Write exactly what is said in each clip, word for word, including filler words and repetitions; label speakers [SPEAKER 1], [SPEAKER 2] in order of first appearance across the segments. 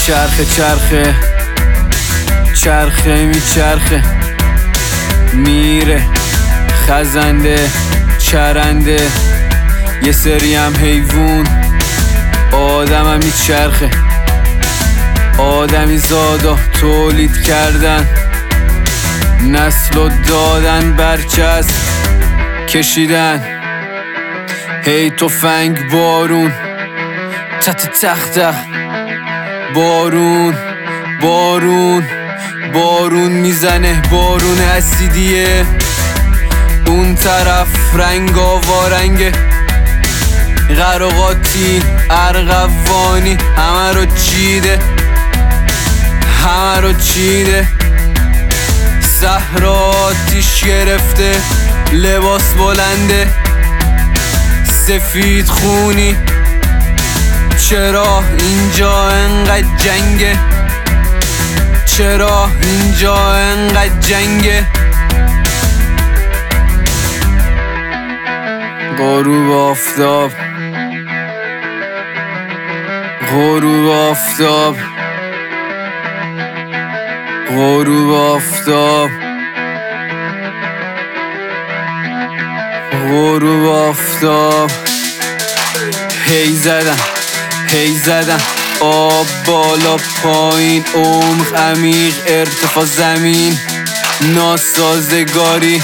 [SPEAKER 1] چرخه چرخه چرخه میچرخه میره خزنده چرنده یه سری هم حیوون آدم هم میچرخه آدمی زادا تولید کردن نسل و دادن برچسب کشیدن هی تفنگ بارون تت تخت بارون بارون بارون میزنه بارون اسیدیه اون طرف رنگ آوارنگه غرقاتی ارغوانی همه رو چیده همه رو چیده صحرا آتیش گرفته لباس بلنده سفید خونی چرا اینجا انقدر جنگه چرا اینجا انقدر جنگه غروب آفتاب غروب آفتاب غروب آفتاب غروب آفتاب هی زدن هی زدن آب بالا پایین عمق عمیق ارتفاع زمین ناسازگاری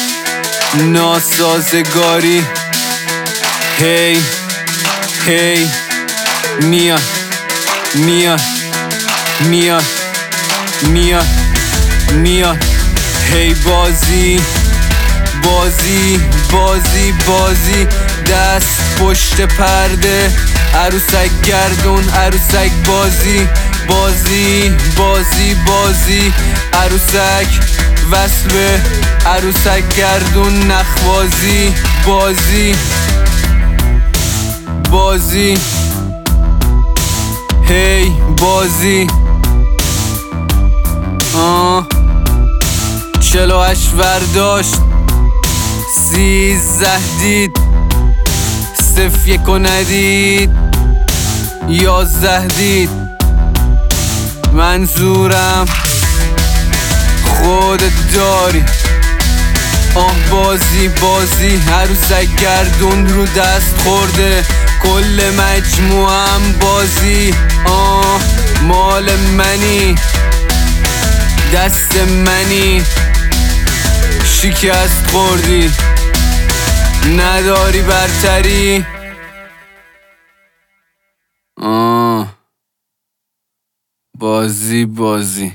[SPEAKER 1] ناسازگاری هی هی میاد میاد میاد میاد میاد هی بازی بازی بازی بازی دست پشت پرده عروسک گردون عروسک بازی بازی بازی بازی عروسک وصل به عروسک گردون نخوازی بازی بازی هی بازی آه چلو هشت ورداشت سیزده دید صف یک و ندید یازده دید منظورم خودت داری آه بازی بازی عروسک گردون رو دست خورده کل مجموعم بازی آه مال منی دست منی شکست خوردی نداری برتری آه بازی بازی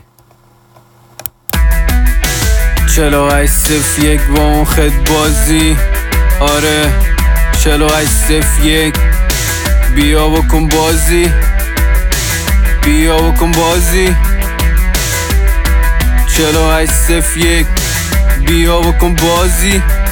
[SPEAKER 1] چلو هشت صف یک با اون خد بازی آره چلو هشت صف یک بیا بکن بازی بیا بکن بازی چلو هشت صف یک بیا بکن بازی